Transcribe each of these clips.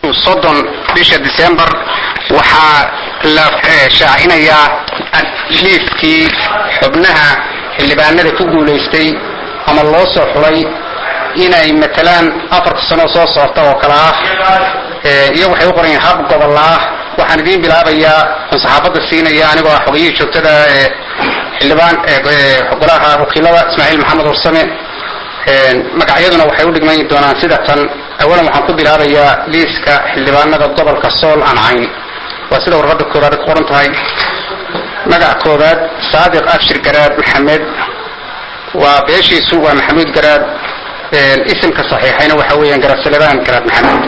صدن بيش ديسمبر وحا شاعينيا ليفكي حبنها اللي بعنده كوكو ليستي أما الله صحولي inay matalaan 4 sano soo socota oo kala ah iyo waxay u qoreen hab gobol ah waxaan idin bilaabayaa saxaafada siinaya anigoo xogiyay joogtada xildhibaan xogolaha wakiilada Ismaaciil Maxamed Warsame magacyaduna waxay u dhigmaan doonaan sida tan awalan waxaan ku bilaabayaa liiska xildhibaanada gobolka Sool aan ahayn waa sida warqada koowaad ku qoran tahay magaca koowaad Saadiq Abshir Garaad Maxamed waa beeshiisu waa Maxamuud Garaad اسم كصحيحين وحويا قرات سليمان قرات محمد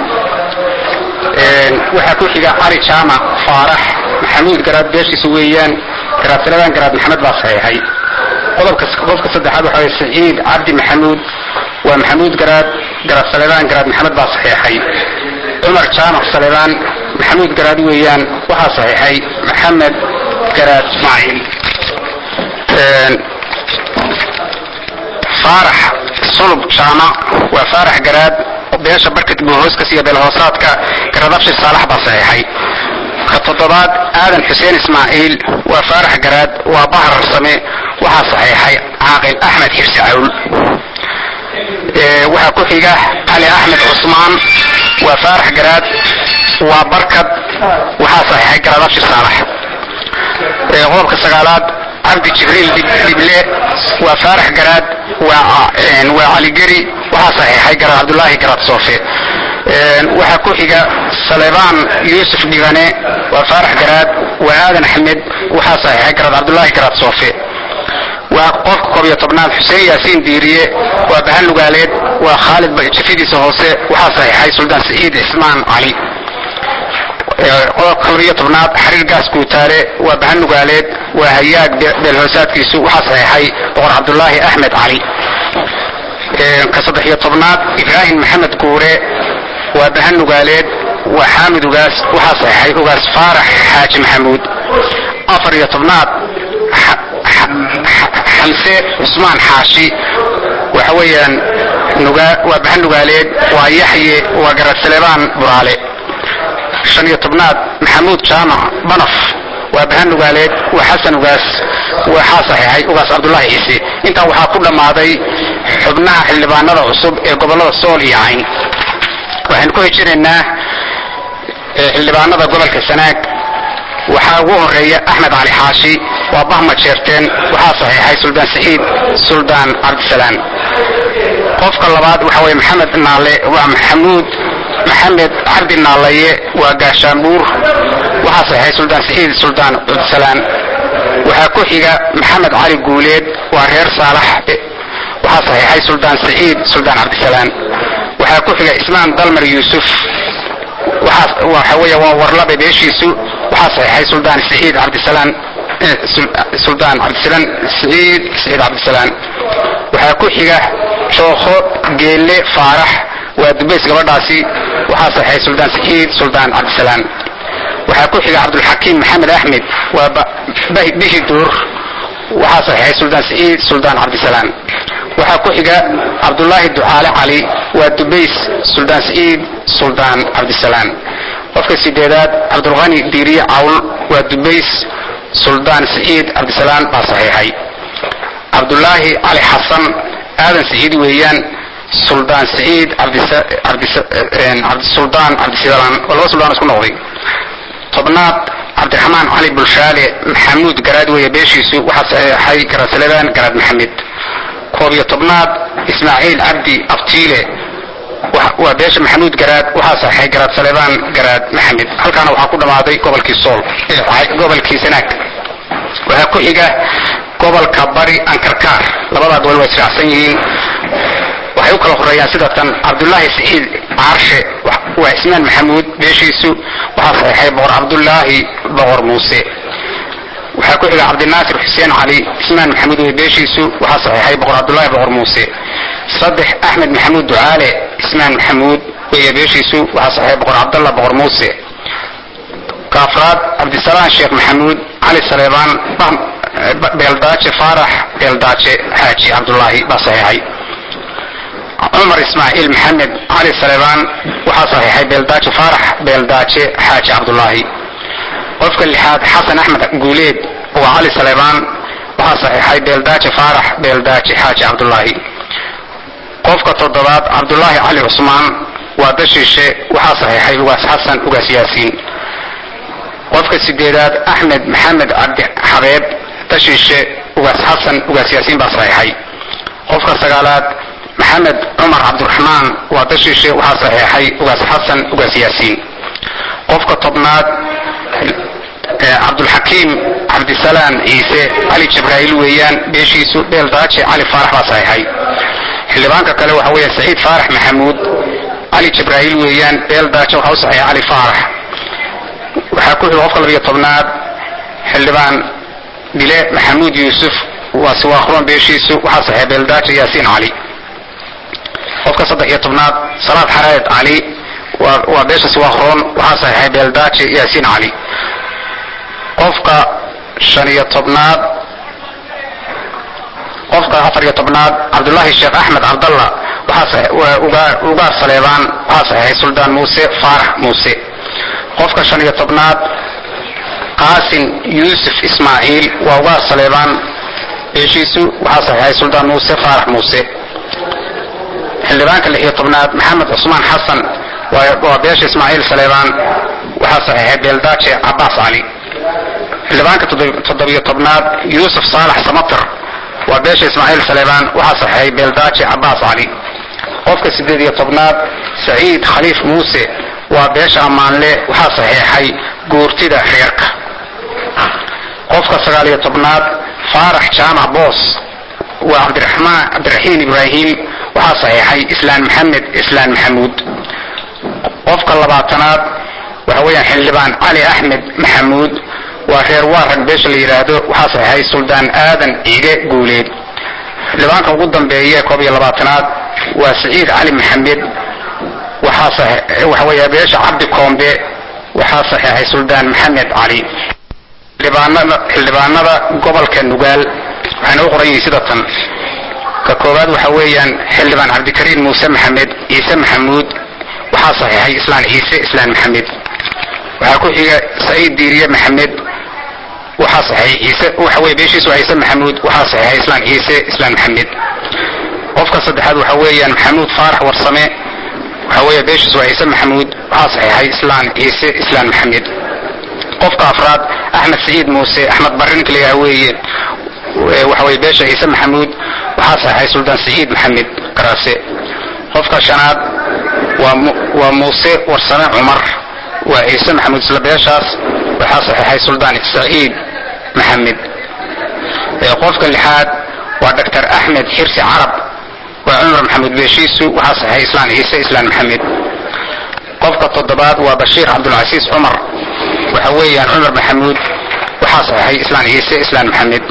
وحكو حيقا علي جامع فارح محمود قرات بيشي سويان قرات سليمان قرات محمد باصحيحي قضب كصدحات وحوي سعيد عبدي محمود ومحمود قرات سليمان قرات محمد باصحيحي عمر جامع سليمان محمود قرات ويان وها صحيحي محمد قرات اسماعيل فارح صلب جامع وفارح قراد بيش بركة بوهوس كسية بالهوسات كردفش الصالح بصحيحي خططات آدم حسين إسماعيل وفارح قراد وبحر السمي وها صحيحي عاقل أحمد حرسي عول وها كوحيقة علي أحمد عثمان وفارح قراد وبركة وها صحيحي كردفش الصالح غرب كسقالات عبد جبريل دبلي وفارح قراد وعلي قري وها صحيحي قراد عبد الله قراد صوفي وحكو حيقا سليمان يوسف ديغاني وفارح قراد وآدن حمد وها صحيحي قراد عبد الله قراد صوفي وقف قبية طبنان حسين ياسين ديريه وبهلو قاليد وخالد جفيدي سهوسي وها صحيحي سلطان سعيد اسمان علي قبية طبنان حرير قاس كوتاري وبهلو قاليد وهياك بالهوسات كيسو وها صحيحي بغر عبد الله احمد علي كصدحية طبنان إبراهيم محمد كوري وبهنو قاليد وحامد وقاس وها صحيحي وقاس فارح حاج محمود أفر يطبنان حمسي عثمان حاشي وحويا وبهنو قاليد ويحيي وقرد سليمان برالي شن يطبنان محمود جامع بنف وبهنو قاليد وحسن وقاس وها صحيحي وقاس عبد الله عيسي انت وها كل ماضي xubnaha xildhibaanada cusub ee gobolada Sool iyo Cayn waxaan ku hijirnaa xildhibaanada gobolka Sanaag waxa ugu horeeya Axmed Ali Xaashi waa bahma jeerteen waxa saxiixay Suldaan Saciid Suldaan Cabdisalaam qofka labaad waxa way Maxamed Naale waa Maxamed Cabdi Naalaye waa Gaashaanbuur waxa saxiixay Suldaan Saciid Suldaan Cabdisalaam waxa ku xiga Maxamed Cali Guuleed waa reer Saalax وها صحيحي سلطان سعيد سلطان عبد السلام وها كوحيقة اسمان دلمر يوسف وحوية وورلبي بيشيسو وها صحيحي سلطان سعيد عبد السلام سلطان عبد السلام سعيد عبد السلام وها كوحيقة شوخو جيلي فارح ودبيس قبرداسي وها صحيحي سلطان سعيد سلطان عبد السلام وها كوحيقة عبد الحكيم محمد أحمد وبهي دور وها صحيحي سلطان سعيد سلطان عبد السلام وها كوحيقة عبد الله الدعالي علي ودبيس سلطان سعيد سلطان عبد السلام وفق السيدات عبد الغني ديري عول ودبيس سلطان سعيد عبد السلام بصحيحي عبد الله علي حسن آدم سعيد ويان سلطان سعيد عبد السلطان عبد السلام والله سلطان اسكو نغضي طبنات عبد الرحمن علي بلشالي محمود قراد ويبيشيسو وحي قراد سليمان قراد محمد كوبية طبنات إسماعيل عبدي أبتيلي وبيش محمود قراد وحاصحي قراد سليمان قراد محمد هل كانوا حقود ماضي قبل كي صول قبل كي سناك وهكو إيقا قبل كباري أنكركار لبدا دول ويسرعسيين وحيوك الأخرية سيدة عبد الله سعيد عرشي وإسمان محمود بيشيسو وحاصحي بغر عبد الله بغر موسى وحكو إلى عبد الناصر حسين علي اسمان محمود وبيشيسو وحصحيحي بغر عبد الله بغر موسى صدح أحمد محمود دعالي اسمان محمود ويبيشيسو وحصحيحي بغر عبد الله بغر موسى كافراد عبد السلام الشيخ محمود علي سليمان بيلداتي فارح بيلداتي حاجي عبد الله بصحيحي عمر إسماعيل محمد علي سليمان waxaa saxiixay beeldaaje faarax beeldaaje xaaji cabdullaahi. qofka lixaad xasan axmed guuleed waa cali saleebaan waxaa saxiixay beeldaaje faarax beeldaaje xaaji cabdullaahi. qofka toddobaad cabdullaahi cali cusmaan waa dashiishe waxaa saxiixay ugaas xasan ugaas yaasiin. qofka sideedaad axmed maxamed cabdi xabeeb dashiishe ugaas xasan ugaas yaasiin baa saxiixay. qofka sagaalaad maxamed cumar cabdiraxmaan waa dashiishe waxaa saxiixay ugaas xasan ugaas yaasiin. qofka tobnaad cabdulxakiim cabdisalaan ciise cali jibraa'iil weeyaan beeshiisu beeldaaje cali faarax baa saxiixay. xildhibaanka kale waxa weeye saciid faarax maxamuud cali jibraa'iil weeyaan beeldaaje waxaa u saxiixay cali faarax. waxaa ku xiga qofka 12aad xildhibaan bile maxamuud yuusuf waa siwaaqroon beeshiisu waxaa saxiixay beeldaaje yaasiin cali. qofka 13aad salaad xareed cali waa beesha siwaaqroon waxaa saxiixay beeldaaje yaasiin cali. qofka 15aad cabdullaahi sheekh axmed cabdalla ugaar saleebaan waxaa saxiixay suldaan muuse faarax muuse. qofka 15aad qaasin yuusuf ismaaciil waa ugaar saleebaan beeshiisu waxaa saxiixay suldaan muuse faarax muuse. xildhibaanka 16aad maxamed cusmaan xasan waa beesha ismaaciil saleebaan waxaa saxiixay beeldaaje cabaas cali. xildhibaanka 17aad yuusuf saalax samatir waa beesha ismaaciil saleebaan waxaa saxiixay beeldaaje cabaas cali. qofka 18aad saciid khaliif muuse waa beesha ammaanle waxaa saxiixay guurtida reerka. qofka 19aad faarax jaamac boos waa cabdiraxiin ibraahim waxaa saxiixay islaan maxamed islaan maxamuud. qofka 20aad waxa weeyaan xildhibaan cali axmed maxamuud waa reer waarag beesha la yidhaahdo waxaa saxiixay suldaan aadan ciide guuleed. xildhibaanka ugu dambeeya 21aad waa saciid cali maxamed waxa weeya beesha cabdi koombe waxaa saxiixay suldaan maxamed cali. xildhibaanada gobolka nugaal waxayna u qoran yihiin sida tan. ka koowaad waxa weeyaan xildhibaan cabdikariin muuse maxamed ciise maxamuud waxaa saxiixay islaan ciise islaan maxamed. waxaa ku xiga saciid diiriye maxamed waxaa saxiixay ciise waxa weeye beeshiisu ciise maxamuud waxaa saxiixay islaan ciise islaan maxamed. qofka saddexaad waxa weeyaan maxamuud faarax warsame waxa weeye beeshiisu ciise maxamuud waxaa saxiixay islaan ciise islaan maxamed. qofka afraad axmed saciid muuse axmed barrin kaliya weeye waxa weeye beesha ciise maxamuud waxaa saxiixay suldaan saciid maxamed karaase. qofka shanaad waa muuse warsame cumar waa ciise maxamuud isla beeshaas waxaa saxiixay suldaan saciid maxamed. qofka lixaad waa doctor axmed xirsi carab waa cumar maxamuud beeshiisu waxaa saxiixay islaan ciise islaan maxamed. qofka toddobaad waa bashiir cabdulcasiis cumar waxa weeyaan cumar maxamuud waxaa saxiixay islaan ciise islaan maxamed.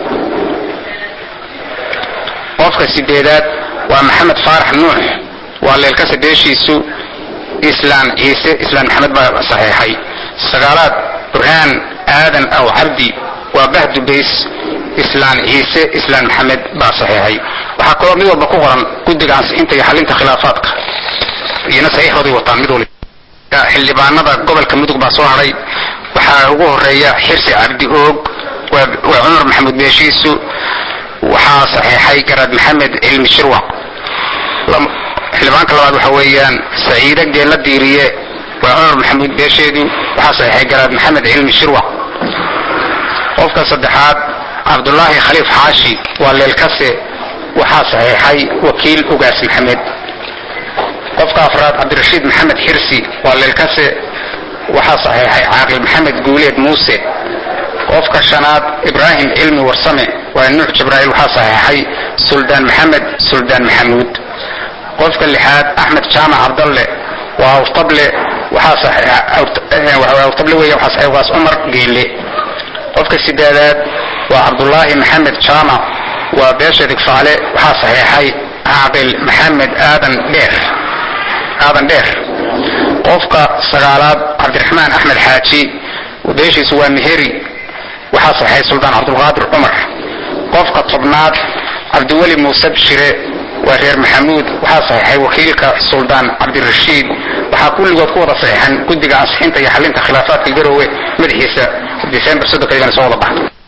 qofka sideedaad waa maxamed faarax nuux waa leelkasa beeshiisu islaan ciise islaan maxamed baa saxiixay. sagaalaad burhaan aadan aw cabdi waa bahdu bays islaan ciise islaan maxamed baa saxiixay. waxaa kaloo mid walba ku qoran guddiga ansixinta iyo xalinta khilaafaadka iyana saxiixooday wataan mid waliba. xildhibaanada gobolka mudug baa soo haray. waxaa ugu horeeya xirsi cabdi oog waa cumar maxamuud beeshiisu waxaa saxiixay garaad maxamed cilmi shirwac. xildhibaanka labaad waxa weeyaan saciide geella diiriye waa cumar maxamuud beesheedu waxaa saxiixay garaad maxamed cilmi shirwac. qofka saddexaad cabdullaahi khaliif xaashi waa leelkase waxaa saxiixay wakiil ugaas maxamed. qofka afraad cabdirashiid maxamed xirsi waa leelkase waxaa saxiixay caaqil maxamed guuleed muuse. qofka shanaad ibraahim cilmi warsame waa nuux jibraa'iil waxaa saxiixay suldaan maxamed suldaan maxamuud. qofka lixaad axmed jaamac cabdalle waa awtable awtable weeye waxaa saxiixay ugaas cumar geelle. qofka sideedaad waa cabdullaahi maxamed jaamac waa beesha digfaale waxaa saxiixay caaqil maxamed aadan dheer. qofka sagaalaad cabdiraxmaan axmed xaaji beeshiisu waa meheri waxaa saxiixay suldaan cabdulqaadir cumar. qofka tobnaad cabdiweli muuse bshire waa reer maxamuud waxaa saxiixay wakiilka suldaan cabdirashiid waxaa kulligood ku wada saxeexan guddiga ansixinta iyo xalinta khilaafaadka Garowe madaxiisa December 3 soo wada baxay.